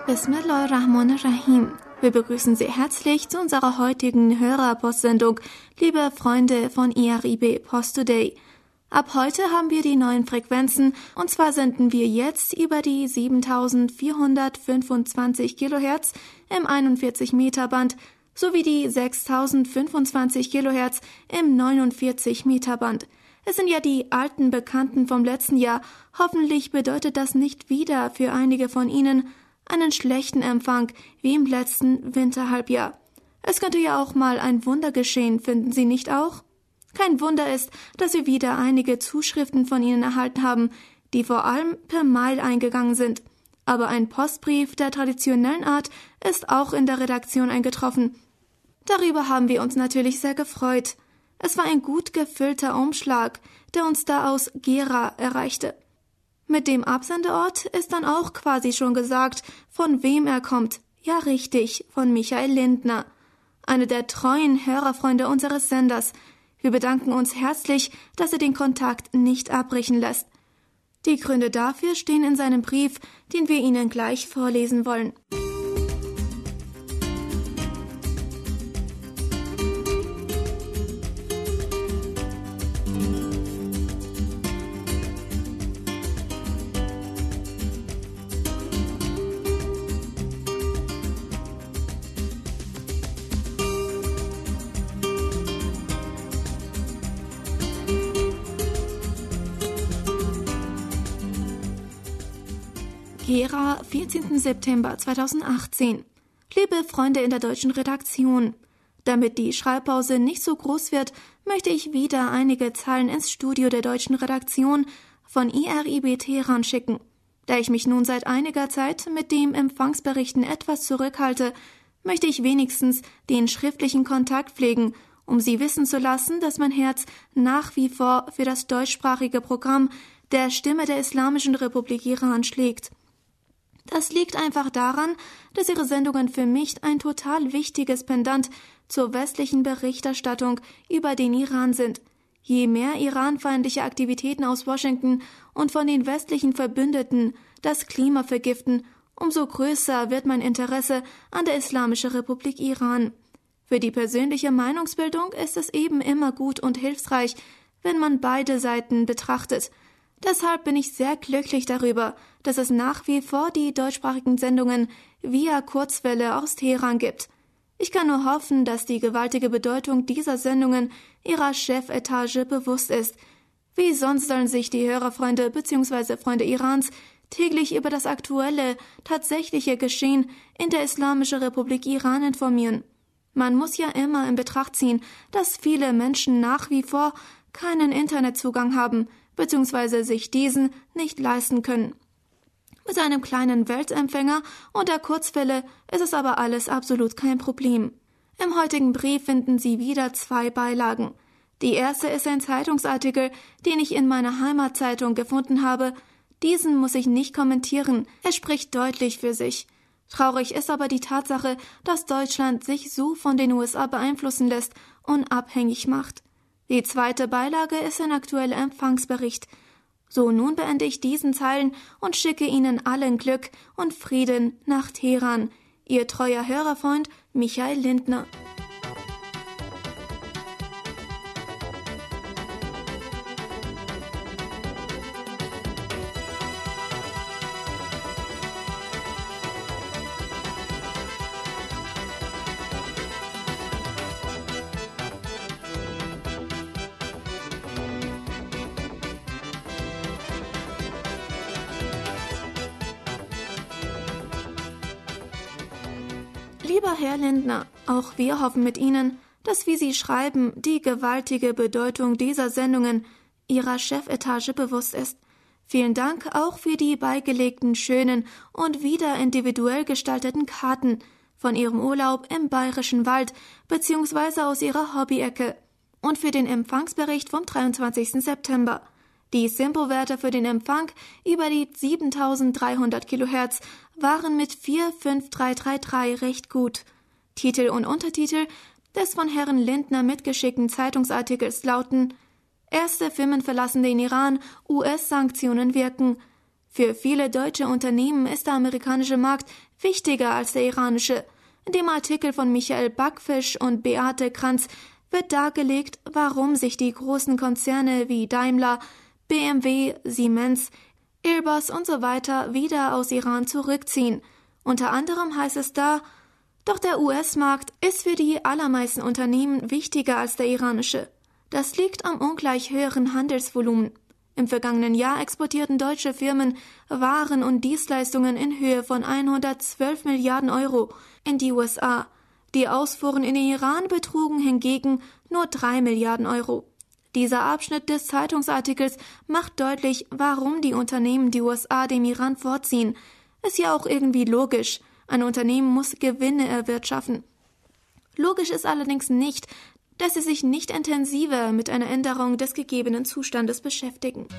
Bismillahirrahmanirrahim. Wir begrüßen Sie herzlich zu unserer heutigen Hörerpostsendung, liebe Freunde von IRIB Post Today. Ab heute haben wir die neuen Frequenzen, und zwar senden wir jetzt über die 7425 kHz im 41 Meter Band sowie die 6025 kHz im 49 Meter Band. Es sind ja die alten Bekannten vom letzten Jahr. Hoffentlich bedeutet das nicht wieder für einige von Ihnen einen schlechten Empfang wie im letzten Winterhalbjahr. Es könnte ja auch mal ein Wunder geschehen, finden Sie nicht auch? Kein Wunder ist, dass wir wieder einige Zuschriften von Ihnen erhalten haben, die vor allem per Mail eingegangen sind. Aber ein Postbrief der traditionellen Art ist auch in der Redaktion eingetroffen. Darüber haben wir uns natürlich sehr gefreut. Es war ein gut gefüllter Umschlag, der uns da aus Gera erreichte. Mit dem Absendeort ist dann auch quasi schon gesagt, von wem er kommt. Ja, richtig, von Michael Lindner, einer der treuen Hörerfreunde unseres Senders. Wir bedanken uns herzlich, dass er den Kontakt nicht abbrechen lässt. Die Gründe dafür stehen in seinem Brief, den wir Ihnen gleich vorlesen wollen. Gera, 14. September 2018. Liebe Freunde in der deutschen Redaktion, damit die Schreibpause nicht so groß wird, möchte ich wieder einige Zeilen ins Studio der deutschen Redaktion von IRIB Teheran schicken. Da ich mich nun seit einiger Zeit mit dem Empfangsberichten etwas zurückhalte, möchte ich wenigstens den schriftlichen Kontakt pflegen, um Sie wissen zu lassen, dass mein Herz nach wie vor für das deutschsprachige Programm der Stimme der Islamischen Republik Iran schlägt. Das liegt einfach daran, dass Ihre Sendungen für mich ein total wichtiges Pendant zur westlichen Berichterstattung über den Iran sind. Je mehr iranfeindliche Aktivitäten aus Washington und von den westlichen Verbündeten das Klima vergiften, umso größer wird mein Interesse an der Islamischen Republik Iran. Für die persönliche Meinungsbildung ist es eben immer gut und hilfreich, wenn man beide Seiten betrachtet. Deshalb bin ich sehr glücklich darüber, dass es nach wie vor die deutschsprachigen Sendungen via Kurzwelle aus Teheran gibt. Ich kann nur hoffen, dass die gewaltige Bedeutung dieser Sendungen ihrer Chefetage bewusst ist. Wie sonst sollen sich die Hörerfreunde bzw. Freunde Irans täglich über das aktuelle, tatsächliche Geschehen in der Islamischen Republik Iran informieren? Man muss ja immer in Betracht ziehen, dass viele Menschen nach wie vor keinen Internetzugang haben, bzw. sich diesen nicht leisten können. Mit einem kleinen Weltempfänger und der Kurzwelle ist es aber alles absolut kein Problem. Im heutigen Brief finden Sie wieder 2 Beilagen. Die erste ist ein Zeitungsartikel, den ich in meiner Heimatzeitung gefunden habe. Diesen muss ich nicht kommentieren, er spricht deutlich für sich. Traurig ist aber die Tatsache, dass Deutschland sich so von den USA beeinflussen lässt und abhängig macht. Die zweite Beilage ist ein aktueller Empfangsbericht. So, nun beende ich diesen Zeilen und schicke Ihnen allen Glück und Frieden nach Teheran. Ihr treuer Hörerfreund Michael Lindner. Lieber Herr Lindner, auch wir hoffen mit Ihnen, dass, wie Sie schreiben, die gewaltige Bedeutung dieser Sendungen Ihrer Chefetage bewusst ist. Vielen Dank auch für die beigelegten schönen und wieder individuell gestalteten Karten von Ihrem Urlaub im Bayerischen Wald bzw. aus Ihrer Hobby-Ecke und für den Empfangsbericht vom 23. September. Die Simpo-Werte für den Empfang über die 7300 kHz waren mit 45333 recht gut. Titel und Untertitel des von Herrn Lindner mitgeschickten Zeitungsartikels lauten: Erste Firmen verlassen den Iran, US-Sanktionen wirken. Für viele deutsche Unternehmen ist der amerikanische Markt wichtiger als der iranische. In dem Artikel von Michael Backfisch und Beate Kranz wird dargelegt, warum sich die großen Konzerne wie Daimler, BMW, Siemens, Airbus und so weiter wieder aus Iran zurückziehen. Unter anderem heißt es da, doch der US-Markt ist für die allermeisten Unternehmen wichtiger als der iranische. Das liegt am ungleich höheren Handelsvolumen. Im vergangenen Jahr exportierten deutsche Firmen Waren und Dienstleistungen in Höhe von 112 Milliarden Euro in die USA. Die Ausfuhren in den Iran betrugen hingegen nur 3 Milliarden Euro. Dieser Abschnitt des Zeitungsartikels macht deutlich, warum die Unternehmen die USA dem Iran vorziehen. Ist ja auch irgendwie logisch. Ein Unternehmen muss Gewinne erwirtschaften. Logisch ist allerdings nicht, dass sie sich nicht intensiver mit einer Änderung des gegebenen Zustandes beschäftigen.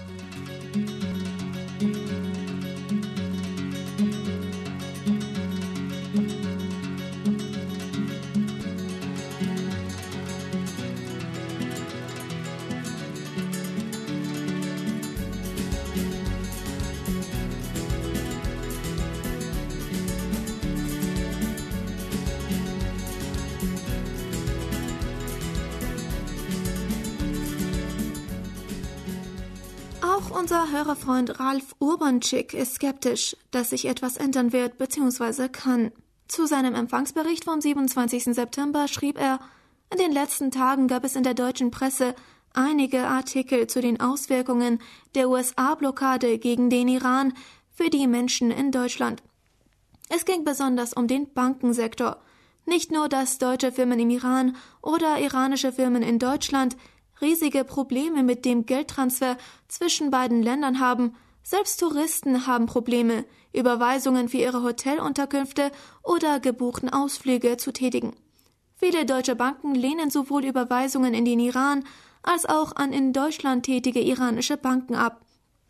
Auch unser Hörerfreund Ralf Urbanczyk ist skeptisch, dass sich etwas ändern wird bzw. kann. Zu seinem Empfangsbericht vom 27. September schrieb er, in den letzten Tagen gab es in der deutschen Presse einige Artikel zu den Auswirkungen der USA-Blockade gegen den Iran für die Menschen in Deutschland. Es ging besonders um den Bankensektor. Nicht nur, dass deutsche Firmen im Iran oder iranische Firmen in Deutschland riesige Probleme mit dem Geldtransfer zwischen beiden Ländern haben, selbst Touristen haben Probleme, Überweisungen für ihre Hotelunterkünfte oder gebuchten Ausflüge zu tätigen. Viele deutsche Banken lehnen sowohl Überweisungen in den Iran als auch an in Deutschland tätige iranische Banken ab.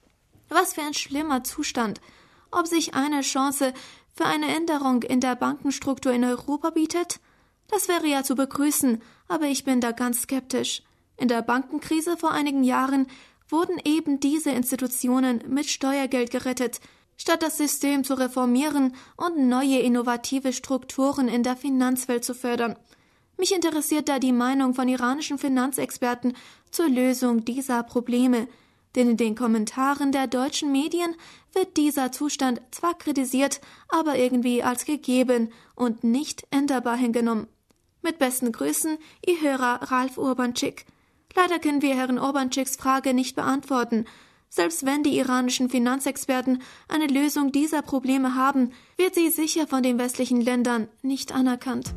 Was für ein schlimmer Zustand! Ob sich eine Chance für eine Änderung in der Bankenstruktur in Europa bietet? Das wäre ja zu begrüßen, aber ich bin da ganz skeptisch. In der Bankenkrise vor einigen Jahren wurden eben diese Institutionen mit Steuergeld gerettet, statt das System zu reformieren und neue innovative Strukturen in der Finanzwelt zu fördern. Mich interessiert da die Meinung von iranischen Finanzexperten zur Lösung dieser Probleme, denn in den Kommentaren der deutschen Medien wird dieser Zustand zwar kritisiert, aber irgendwie als gegeben und nicht änderbar hingenommen. Mit besten Grüßen, Ihr Hörer Ralf Urbanczyk. Leider können wir Herrn Urbanczyks Frage nicht beantworten. Selbst wenn die iranischen Finanzexperten eine Lösung dieser Probleme haben, wird sie sicher von den westlichen Ländern nicht anerkannt.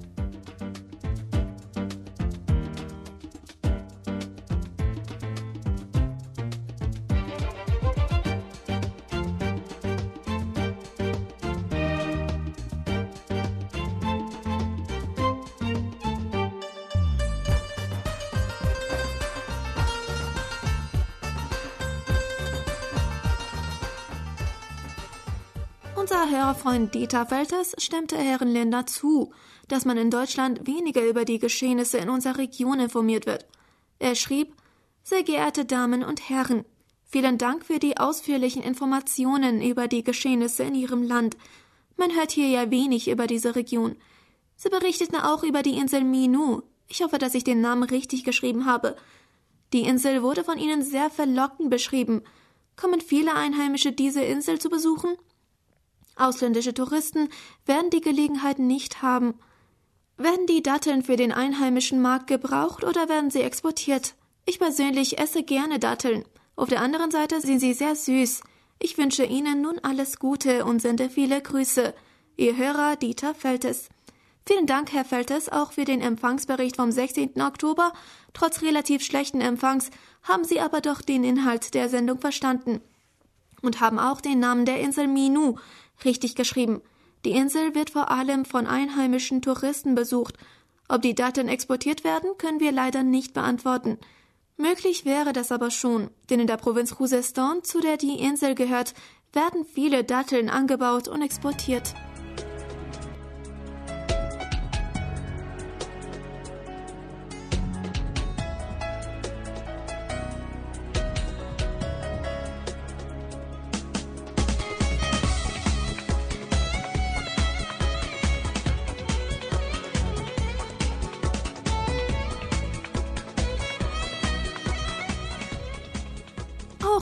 Unser Hörerfreund Dieter Felters stimmte Herrn Lindner zu, dass man in Deutschland weniger über die Geschehnisse in unserer Region informiert wird. Er schrieb: Sehr geehrte Damen und Herren, vielen Dank für die ausführlichen Informationen über die Geschehnisse in Ihrem Land. Man hört hier ja wenig über diese Region. Sie berichteten auch über die Insel Minu. Ich hoffe, dass ich den Namen richtig geschrieben habe. Die Insel wurde von Ihnen sehr verlockend beschrieben. Kommen viele Einheimische diese Insel zu besuchen? Ausländische Touristen werden die Gelegenheit nicht haben. Werden die Datteln für den einheimischen Markt gebraucht oder werden sie exportiert? Ich persönlich esse gerne Datteln. Auf der anderen Seite sind sie sehr süß. Ich wünsche Ihnen nun alles Gute und sende viele Grüße. Ihr Hörer Dieter Feltes. Vielen Dank, Herr Feltes, auch für den Empfangsbericht vom 16. Oktober. Trotz relativ schlechten Empfangs haben Sie aber doch den Inhalt der Sendung verstanden und haben auch den Namen der Insel Minu richtig geschrieben. Die Insel wird vor allem von einheimischen Touristen besucht. Ob die Datteln exportiert werden, können wir leider nicht beantworten. Möglich wäre das aber schon, denn in der Provinz Khuzestan, zu der die Insel gehört, werden viele Datteln angebaut und exportiert.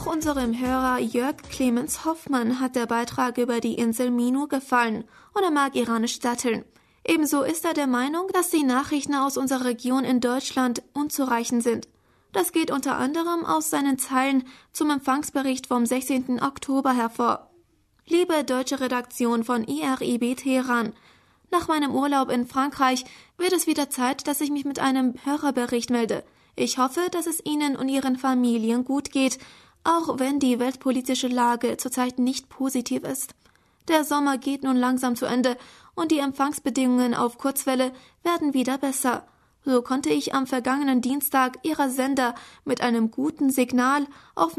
Auch unserem Hörer Jörg Clemens Hoffmann hat der Beitrag über die Insel Minu gefallen und er mag iranische Datteln. Ebenso ist er der Meinung, dass die Nachrichten aus unserer Region in Deutschland unzureichend sind. Das geht unter anderem aus seinen Zeilen zum Empfangsbericht vom 16. Oktober hervor. Liebe deutsche Redaktion von IRIB Teheran, nach meinem Urlaub in Frankreich wird es wieder Zeit, dass ich mich mit einem Hörerbericht melde. Ich hoffe, dass es Ihnen und Ihren Familien gut geht, auch wenn die weltpolitische Lage zurzeit nicht positiv ist. Der Sommer geht nun langsam zu Ende und die Empfangsbedingungen auf Kurzwelle werden wieder besser. So konnte ich am vergangenen Dienstag Ihrer Sender mit einem guten Signal auf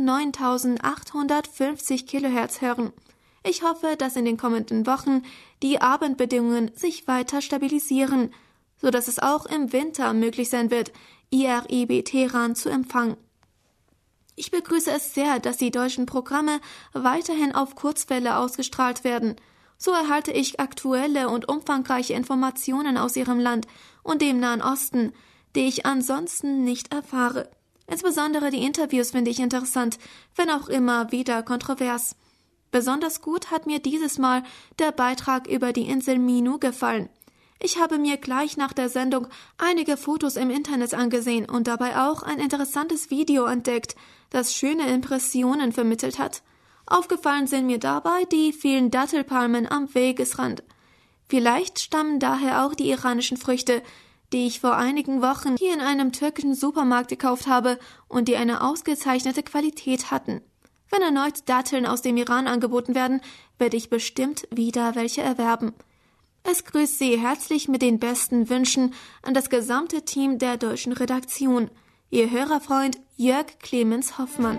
9850 kHz hören. Ich hoffe, dass in den kommenden Wochen die Abendbedingungen sich weiter stabilisieren, so dass es auch im Winter möglich sein wird, IRIB Teheran zu empfangen. Ich begrüße es sehr, dass die deutschen Programme weiterhin auf Kurzwelle ausgestrahlt werden. So erhalte ich aktuelle und umfangreiche Informationen aus Ihrem Land und dem Nahen Osten, die ich ansonsten nicht erfahre. Insbesondere die Interviews finde ich interessant, wenn auch immer wieder kontrovers. Besonders gut hat mir dieses Mal der Beitrag über die Insel Minu gefallen. Ich habe mir gleich nach der Sendung einige Fotos im Internet angesehen und dabei auch ein interessantes Video entdeckt, das schöne Impressionen vermittelt hat. Aufgefallen sind mir dabei die vielen Dattelpalmen am Wegesrand. Vielleicht stammen daher auch die iranischen Früchte, die ich vor einigen Wochen hier in einem türkischen Supermarkt gekauft habe und die eine ausgezeichnete Qualität hatten. Wenn erneut Datteln aus dem Iran angeboten werden, werde ich bestimmt wieder welche erwerben. Es grüßt Sie herzlich mit den besten Wünschen an das gesamte Team der deutschen Redaktion. Ihr Hörerfreund Jörg Clemens Hoffmann.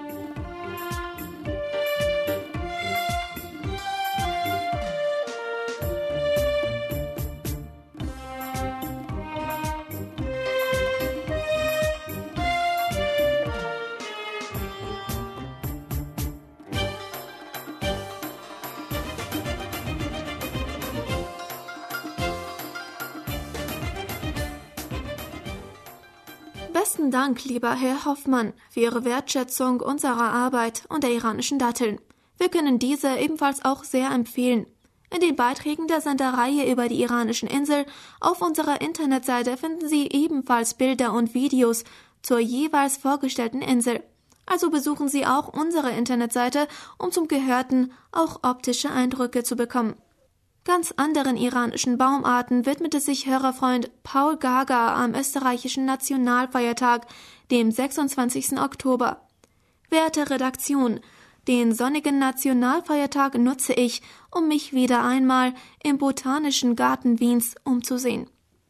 Besten Dank, lieber Herr Hoffmann, für Ihre Wertschätzung unserer Arbeit und der iranischen Datteln. Wir können diese ebenfalls auch sehr empfehlen. In den Beiträgen der Sendereihe über die iranischen Insel auf unserer Internetseite finden Sie ebenfalls Bilder und Videos zur jeweils vorgestellten Insel. Also besuchen Sie auch unsere Internetseite, um zum Gehörten auch optische Eindrücke zu bekommen. Ganz anderen iranischen Baumarten widmete sich Hörerfreund Paul Gaga am österreichischen Nationalfeiertag, dem 26. Oktober. Werte Redaktion, den sonnigen Nationalfeiertag nutze ich, um mich wieder einmal im Botanischen Garten Wiens umzusehen.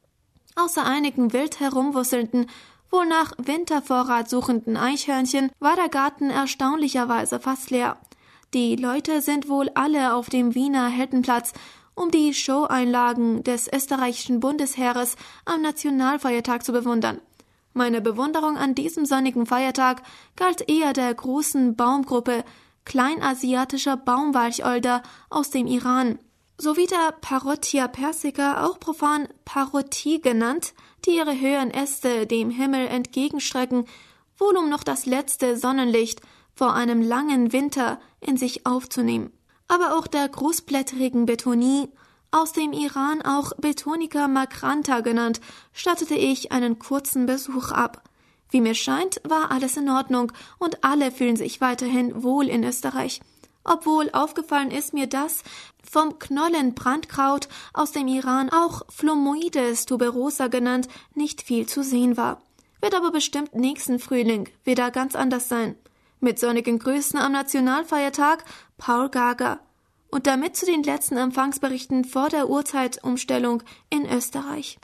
Außer einigen wild herumwusselnden, wohl nach Wintervorrat suchenden Eichhörnchen war der Garten erstaunlicherweise fast leer. Die Leute sind wohl alle auf dem Wiener Heldenplatz, um die Showeinlagen des österreichischen Bundesheeres am Nationalfeiertag zu bewundern. Meine Bewunderung an diesem sonnigen Feiertag galt eher der großen Baumgruppe kleinasiatischer Baumweicholder aus dem Iran, sowie der Parotia persica, auch profan Parotie genannt, die ihre höheren Äste dem Himmel entgegenstrecken, wohl um noch das letzte Sonnenlicht vor einem langen Winter in sich aufzunehmen. Aber auch der großblättrigen Betonie, aus dem Iran auch Betonica makranta genannt, stattete ich einen kurzen Besuch ab. Wie mir scheint, war alles in Ordnung und alle fühlen sich weiterhin wohl in Österreich. Obwohl aufgefallen ist mir, dass vom Knollenbrandkraut aus dem Iran, auch Phlomoides tuberosa genannt, nicht viel zu sehen war. Wird aber bestimmt nächsten Frühling wieder ganz anders sein. Mit sonnigen Grüßen am Nationalfeiertag, Paul Gaga. Und damit zu den letzten Empfangsberichten vor der Uhrzeitumstellung in Österreich.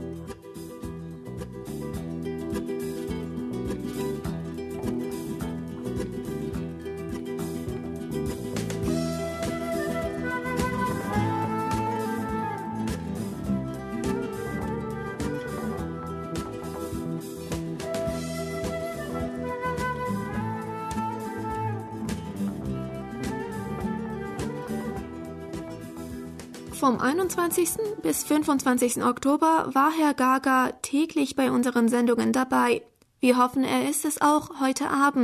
Vom 21. bis 25. Oktober war Herr Gaga täglich bei unseren Sendungen dabei. Wir hoffen, er ist es auch heute Abend.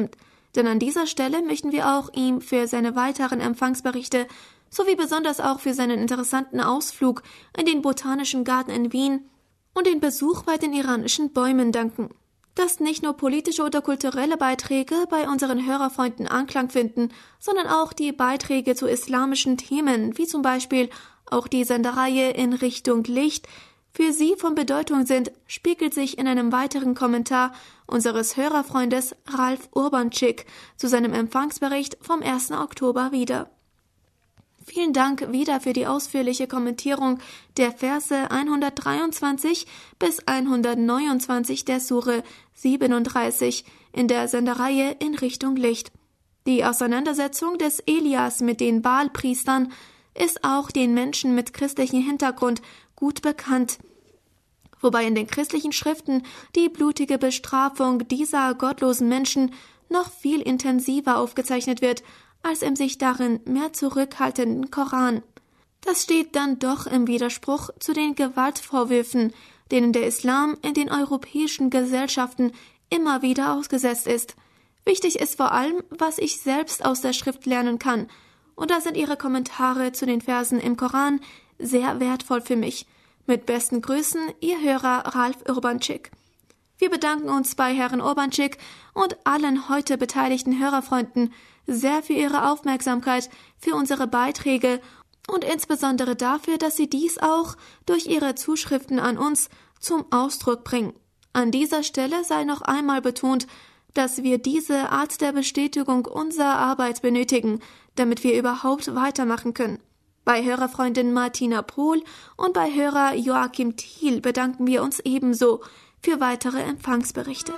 Denn an dieser Stelle möchten wir auch ihm für seine weiteren Empfangsberichte sowie besonders auch für seinen interessanten Ausflug in den Botanischen Garten in Wien und den Besuch bei den iranischen Bäumen danken. Dass nicht nur politische oder kulturelle Beiträge bei unseren Hörerfreunden Anklang finden, sondern auch die Beiträge zu islamischen Themen, wie zum Beispiel auch die Sendereihe in Richtung Licht, für Sie von Bedeutung sind, spiegelt sich in einem weiteren Kommentar unseres Hörerfreundes Ralf Urbanczyk zu seinem Empfangsbericht vom 1. Oktober wider. Vielen Dank wieder für die ausführliche Kommentierung der Verse 123 bis 129 der Sure 37 in der Sendereihe in Richtung Licht. Die Auseinandersetzung des Elias mit den Baalpriestern ist auch den Menschen mit christlichem Hintergrund gut bekannt, wobei in den christlichen Schriften die blutige Bestrafung dieser gottlosen Menschen noch viel intensiver aufgezeichnet wird, als im sich darin mehr zurückhaltenden Koran. Das steht dann doch im Widerspruch zu den Gewaltvorwürfen, denen der Islam in den europäischen Gesellschaften immer wieder ausgesetzt ist. Wichtig ist vor allem, was ich selbst aus der Schrift lernen kann, und da sind Ihre Kommentare zu den Versen im Koran sehr wertvoll für mich. Mit besten Grüßen, Ihr Hörer Ralf Urbanczyk. Wir bedanken uns bei Herrn Urbanczyk und allen heute beteiligten Hörerfreunden sehr für Ihre Aufmerksamkeit, für unsere Beiträge und insbesondere dafür, dass Sie dies auch durch Ihre Zuschriften an uns zum Ausdruck bringen. An dieser Stelle sei noch einmal betont, dass wir diese Art der Bestätigung unserer Arbeit benötigen, damit wir überhaupt weitermachen können. Bei Hörerfreundin Martina Pohl und bei Hörer Joachim Thiel bedanken wir uns ebenso für weitere Empfangsberichte.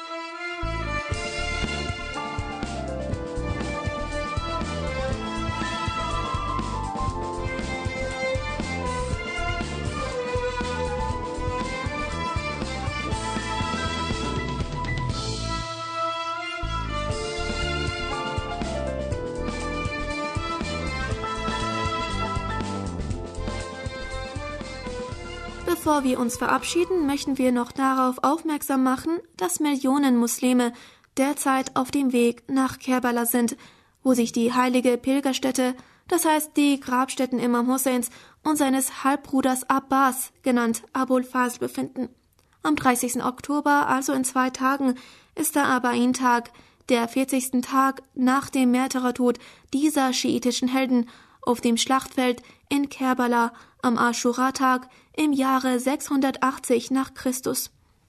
Bevor wir uns verabschieden, möchten wir noch darauf aufmerksam machen, dass Millionen Muslime derzeit auf dem Weg nach Kerbala sind, wo sich die heilige Pilgerstätte, das heißt die Grabstätten Imam Husseins und seines Halbbruders Abbas, genannt Abul Fazl, befinden. Am 30. Oktober, also in 2 Tagen, ist der Arba'in-Tag, der 40. Tag nach dem Märtyrertod dieser schiitischen Helden auf dem Schlachtfeld in Kerbala am Aschura-Tag im Jahre 680 nach Christus.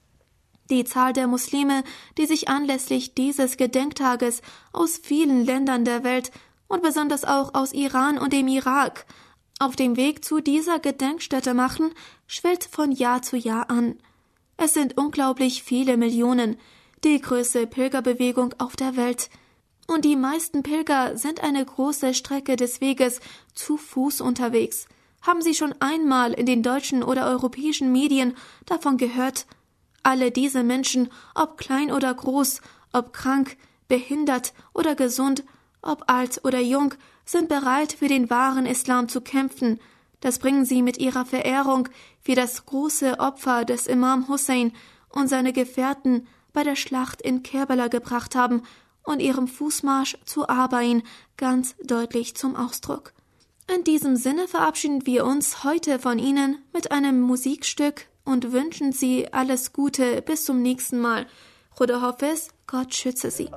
Die Zahl der Muslime, die sich anlässlich dieses Gedenktages aus vielen Ländern der Welt und besonders auch aus Iran und dem Irak auf dem Weg zu dieser Gedenkstätte machen, schwillt von Jahr zu Jahr an. Es sind unglaublich viele Millionen, die größte Pilgerbewegung auf der Welt. Und die meisten Pilger sind eine große Strecke des Weges zu Fuß unterwegs. Haben Sie schon einmal in den deutschen oder europäischen Medien davon gehört? Alle diese Menschen, ob klein oder groß, ob krank, behindert oder gesund, ob alt oder jung, sind bereit, für den wahren Islam zu kämpfen. Das bringen sie mit ihrer Verehrung für das große Opfer des Imam Hussein und seine Gefährten bei der Schlacht in Kerbala gebracht haben und ihrem Fußmarsch zu Arba'in ganz deutlich zum Ausdruck. In diesem Sinne verabschieden wir uns heute von Ihnen mit einem Musikstück und wünschen Sie alles Gute bis zum nächsten Mal. Khuda Hafiz, Gott schütze Sie.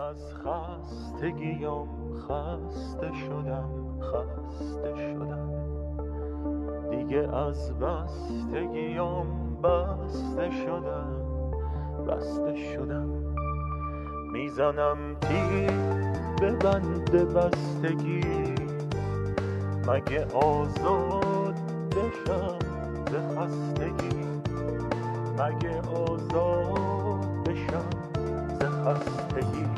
دیگه از بستگیام بسته شدم میزنم تیر به بند بستگی مگه آزاد بشم ز خستگی مگه آزاد بشم ز خستگی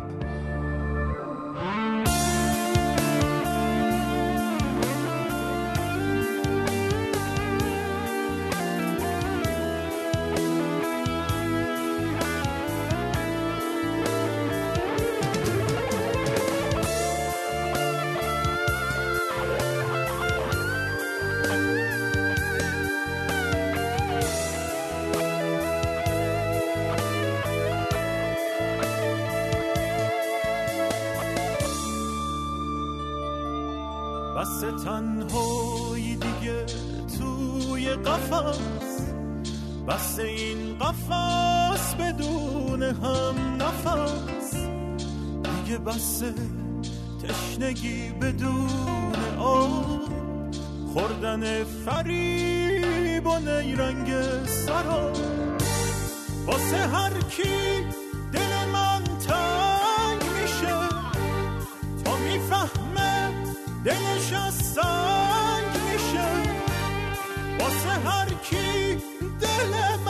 بس تنهایی دیگه توی قفس، بس این قفس بدون هم نفس، دیگه بس تشنگی بدون آب، خوردن فریب و نیرنگ سرا. واسه هر کی دل من تنگ میشه تا میفهمه دلش از سنگ میشه، واسه هر کی دل من